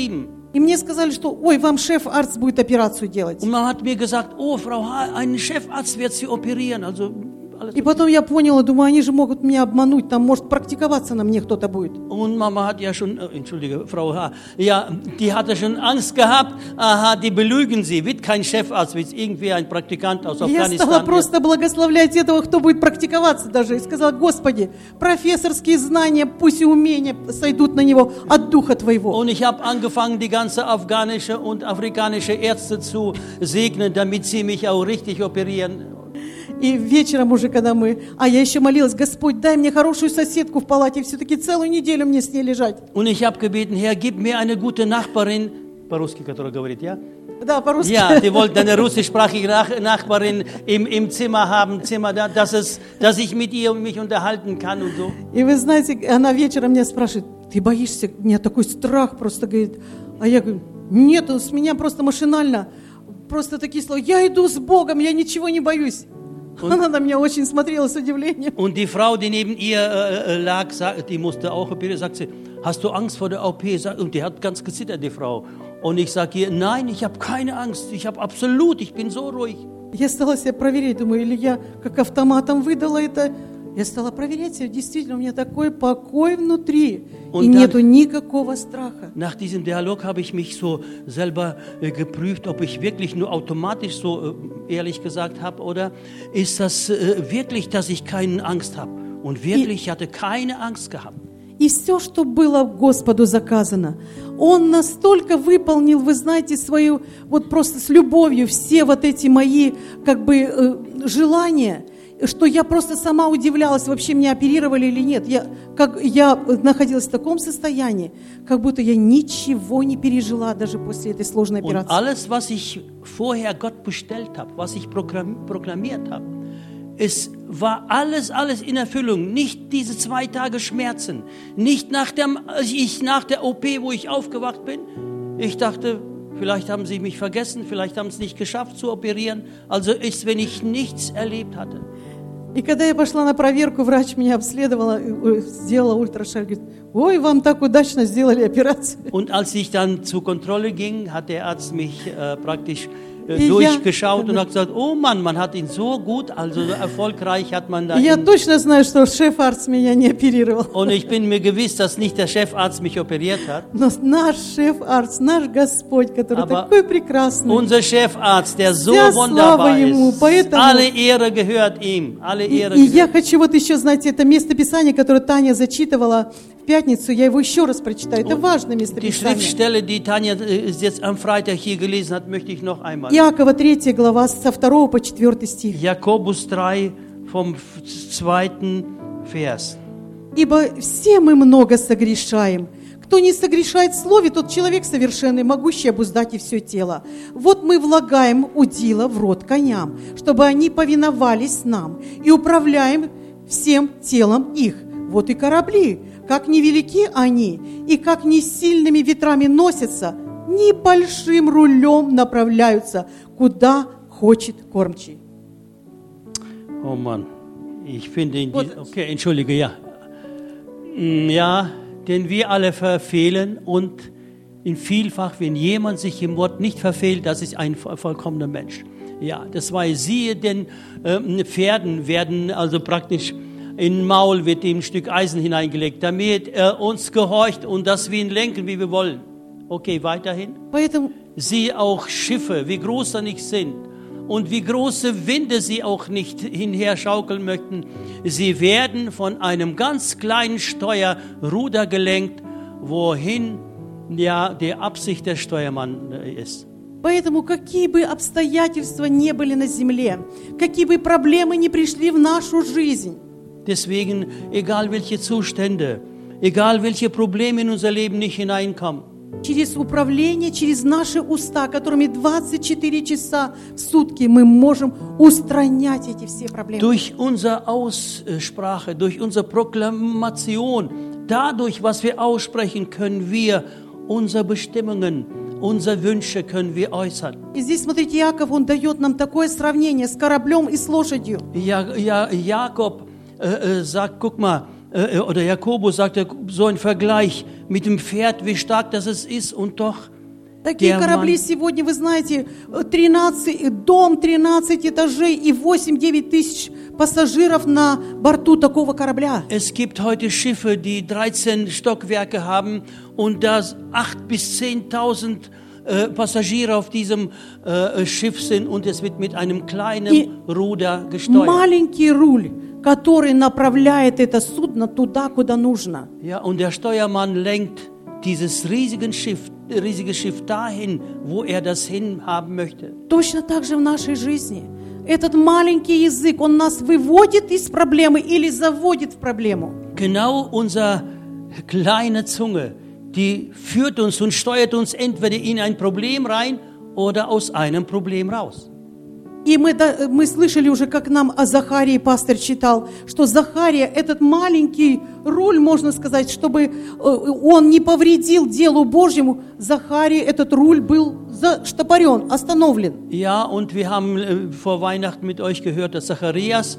И мне сказали, что, ой, вам шеф-арzt будет операцию делать. Und man hat mir gesagt, oh, Frau H., ein Chefarzt wird Sie operieren. Also alles. И потом я поняла, думаю, они же могут меня обмануть, там, может, практиковаться на мне кто-то будет. Und Mama hat ja schon, entschuldige, Frau H., ja, die hatte schon Angst gehabt, aha, die belügen sie, wird kein Chefarzt, wird irgendwie ein Praktikant aus И я стала Afghanistan. просто благословлять этого, кто будет практиковаться даже. И сказала, Господи, профессорские знания, пусть и умения сойдут на него от Духа Твоего. Und ich habe angefangen, die ganze afghanische und afrikanische Ärzte zu segnen, damit sie mich auch richtig operieren. И вечером уже, когда я еще молилась, Господь, дай мне хорошую соседку в палате, все-таки целую неделю мне с ней лежать. Und ich habe gebeten, Herr, gib mir eine gute Nachbarin, по-русски, которая говорит, ja? Да, по-русски. Ja, die wollten eine russischsprachige Nachbarin im Zimmer haben, dass ich mit ihr mich unterhalten kann und so. И вы знаете, она вечером меня спрашивает, ты боишься? У меня такой страх просто, говорит. А я говорю, нет, с меня просто машинально, просто такие слова, я иду с Богом, я ничего не боюсь. Она на меня очень смотрела с удивлением. Und die Frau, die neben ihr lag, die musste auch operieren, sagt sie, hast du Angst vor der OP? Und die hat ganz gezittert, die Frau. Und ich sage ihr, nein, ich habe keine Angst, ich bin so ruhig. Я стала себя проверять, думаю, или я как автоматом выдала это. Я стала проверять себя, действительно, у меня такой покой внутри, и нету никакого страха. Nach diesem Dialog habe ich mich so selber geprüft, ob ich wirklich nur automatisch so ehrlich gesagt habe, oder ist das wirklich, dass ich keine Angst habe? Und wirklich, ich hatte keine Angst gehabt. И все, что было Господу заказано, Он настолько выполнил, вы знаете, свою, вот просто с любовью все вот эти мои, как бы, желания, что я просто сама удивлялась, вообще меня оперировали или нет. Я находилась в таком состоянии, как будто я ничего не пережила даже после этой сложной Und операции. alles, was ich vorher Gott bestellt habe, was ich proklamiert habe, es war alles in Erfüllung. Nicht diese 2 Tage Schmerzen, nicht nach der OP, wo ich aufgewacht bin. Ich dachte, vielleicht haben sie mich vergessen, vielleicht haben sie es nicht geschafft zu operieren. Also ist, wenn ich nichts erlebt hatte. И когда я пошла на проверку, врач меня обследовала, сделала ультрашар, говорит, ой, вам так удачно сделали операцию. Und als ich dann zur Kontrolle ging, hat der Arzt mich praktisch durchgeschaut und hat gesagt, oh Mann, man hat ihn so gut, also erfolgreich hat man da Я точно знаю, что шеф-арzt меня не оперировал. Und ich bin mir gewiss, dass nicht der Chefarzt mich operiert hat. Но наш шеф-арzt, наш Господь, который такой прекрасный. Unser Chefarzt, der so Вся wunderbar слава Ему, ist. поэтому... Alle Ehre gehört ihm. Alle Ehre И я gehört. хочу вот еще, знаете, это местописание, которое Таня зачитывала в пятницу, я его еще раз прочитаю. Это важное Die местописание. Schriftstelle, die Tanja jetzt am Freitag hier gelesen hat, möchte ich noch einmal. Иакова 3 глава, со 2 по 4 стих. Jakobus 3 vom 2. Vers. «Ибо все мы много согрешаем. Кто не согрешает в слове, тот человек совершенный, могущий обуздать и все тело. Вот мы влагаем удила в рот коням, чтобы они повиновались нам, и управляем всем телом их. Вот и корабли, как невелики они, и как не сильными ветрами носятся, небольшим рулем направляются, куда хочет кормчий». Oh Mann, ich finde ihn, okay, entschuldige, ja. Ja, denn wir alle verfehlen und in vielfach, wenn jemand sich im Wort nicht verfehlt, das ist ein vollkommener Mensch. Ja, das war, siehe, denn Pferden werden also praktisch in den Maul wird ihm ein Stück Eisen hineingelegt, damit er uns gehorcht und dass wir ihn lenken, wie wir wollen. Okay, weiterhin. Поэтому Siehe auch Schiffe, wie groß sie nicht sind und wie große Winde sie auch nicht hinher schaukeln möchten. Sie werden von einem ganz kleinen Steuerruder gelenkt, wohin ja die Absicht der Steuermann ist. Поэтому какие бы обстоятельства не были на земле, какие бы проблемы не пришли в нашу жизнь, Deswegen, egal welche Zustände, egal welche Probleme in unser Leben nicht hineinkommen, через управление, через наши уста, которыми 24 часа в сутки мы можем устранять эти все проблемы. durch unsere Aussprache, durch unsere Proklamation, dadurch, was wir aussprechen, können wir unsere Bestimmungen, unsere Wünsche können wir äußern. И здесь, смотрите, Иаков, он дает нам такое сравнение с кораблем и с лошадью. Jakob sagt, guck mal, oder Jakobus sagt so ein Vergleich mit dem Pferd, wie stark das es ist und doch Такие Der корабли Mann, сегодня, вы знаете, 13 этажей и 8-9 тысяч пассажиров на борту такого корабля. es gibt heute Schiffe, die 13 Stockwerke haben und da 8.000 bis 10.000 Passagiere auf diesem Schiff sind und es wird mit einem kleinen Ruder gesteuert. Маленький руль, который направляет это судно туда, куда нужно. Ja, und der Steuermann lenkt dieses riesige Schiff dahin, wo er das hinhaben möchte. Точно так же в нашей жизни. Этот маленький язык, он нас выводит из проблемы или заводит в проблему. Genau unsere kleine Zunge, die führt uns und steuert uns entweder in ein Problem rein oder aus einem Problem raus. И мы слышали уже, как нам о Захарии пастор читал, что Захария, этот маленький руль, можно сказать, чтобы он не повредил делу Божьему, Захарии этот руль был заштопорен, остановлен. Ja, und wir haben vor Weihnachten mit euch gehört, dass Zacharias,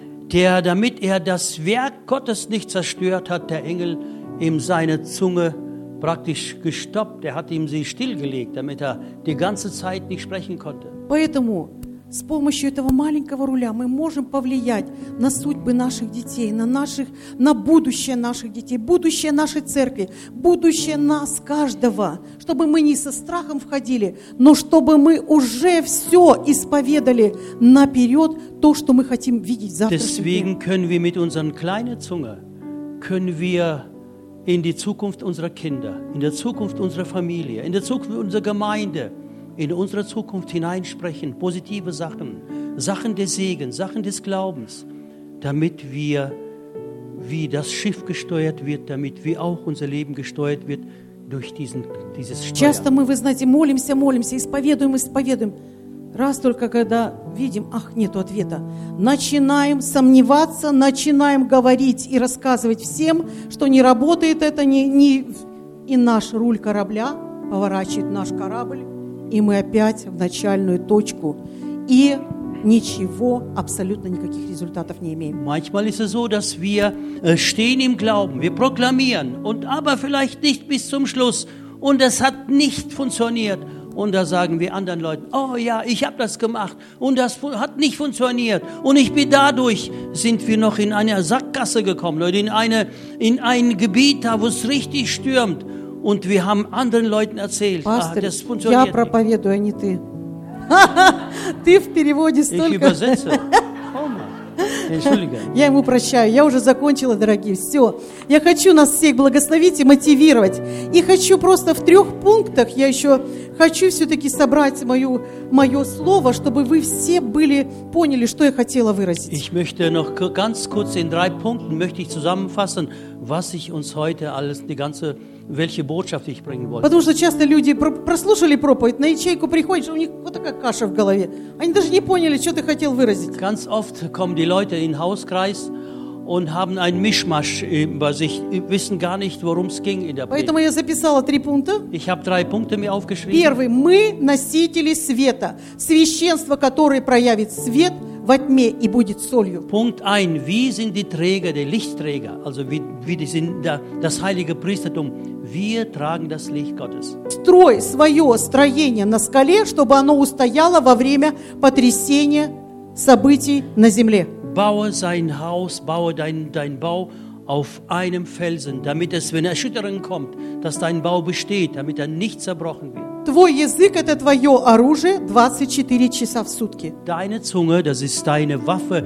damit er das Werk Gottes nicht zerstört hat, der Engel ihm seine Zunge praktisch gestoppt. Er hat ihm sie stillgelegt, damit er die ganze Zeit nicht sprechen konnte. Поэтому с помощью этого маленького руля мы можем повлиять на судьбы наших детей, на будущее наших детей, будущее нашей церкви, будущее нас, каждого, чтобы мы не со страхом входили, но чтобы мы уже все исповедали наперед, то, что мы хотим видеть в завтрашнем дне. Deswegen können wir mit unserer kleinen Zunge, können wir in die Zukunft unserer Kinder, in der Zukunft unserer Familie, in der Zukunft unserer Gemeinde, in unsere Zukunft hineinsprechen, positive Sachen, Sachen des Segens, Sachen des Glaubens, damit wir, wie das Schiff gesteuert wird, damit wie auch unser Leben gesteuert wird durch dieses Steuer. Часто мы, вы знаете, молимся, исповедуем. Раз только когда видим, нету ответа, начинаем сомневаться, начинаем говорить и рассказывать всем, что не работает это, и наш руль корабля поворачивает наш корабль, и мы опять в начальную точку, и ничего, абсолютно никаких результатов не имеем. Manchmal ist es so, dass wir stehen im Glauben, wir proklamieren, aber vielleicht nicht bis zum Schluss und es hat nicht funktioniert. Und da sagen wir anderen Leuten, oh ja, ich habe das gemacht und das hat nicht funktioniert. Und dadurch sind wir noch in eine Sackgasse gekommen oder in ein Gebiet, da wo es richtig stürmt. Und wir haben anderen Leuten erzählt, Пастор, das я funktioniert nicht. проповедую, а не ты. Ты в переводе Ich столько... übersetze. Entschuldige. Я ему прощаю, я уже закончила, дорогие, все. Я хочу нас всех благословить и мотивировать. И хочу просто в 3 пунктах, я еще хочу все-таки собрать мое слово, чтобы вы все поняли, что я хотела выразить. Ich möchte noch ganz kurz in 3 Punkten möchte ich zusammenfassen, was ich uns heute alles, welche Botschaft ich bringen wollte. Потому что часто люди прослушали проповедь, на ячейку приходишь, у них вот такая каша в голове. Они даже не поняли, что ты хотел выразить. Ganz oft kommen die Leute in den Hauskreis und haben einen Mischmasch bei sich, wissen gar nicht, worum es ging in der Predigt. Поэтому я записала 3 пункта. Ich habe 3 Punkte mir aufgeschrieben. Первый. Мы носители света. Священство, которое проявит свет во тьме и будет солью. Punkt 1. Wir sind die Träger, die Lichtträger. Also wir sind das heilige Priestertum. Wir tragen das Licht Gottes. Строй свое строение на скале, чтобы оно устояло во время потрясения событий на земле. Baue sein Haus, baue dein Bau auf einem Felsen, damit es, wenn Erschütterung kommt, dass dein Bau besteht, damit er nicht zerbrochen wird. Твой язык – это твое оружие 24 часа в сутки. Deine Zunge, das ist deine Waffe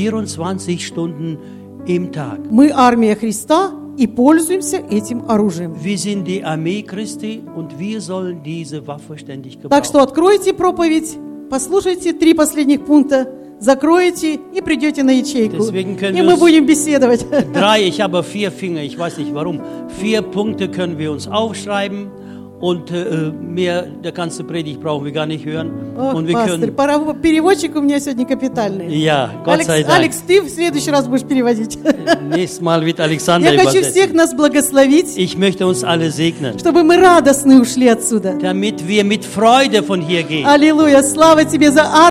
24 Stunden im Tag. Мы армия Христа и пользуемся этим оружием. Wir sind die Armee Christi und wir sollen diese Waffe ständig Так что gebrauchen. откройте проповедь, послушайте 3 последних пункта, закроете и придете на ячейку. Deswegen können И wir мы uns- будем беседовать. 3, ich habe 4 Finger, ich weiß nicht warum. 4 Punkte können wir uns aufschreiben und mehr, der ganze Predigt brauchen wir gar nicht hören. Ох, Und wir пастор, können, переводчик у меня сегодня капитальный. ja, Gott sei Dank. Алекс, ты в следующий раз будешь переводить. Nächstes Mal wird Alexander Я хочу всех übersetzen. нас благословить, Ich möchte uns alle segnen, чтобы мы радостно ушли отсюда. damit wir mit Freude von hier gehen. Аллилуйя, слава тебе за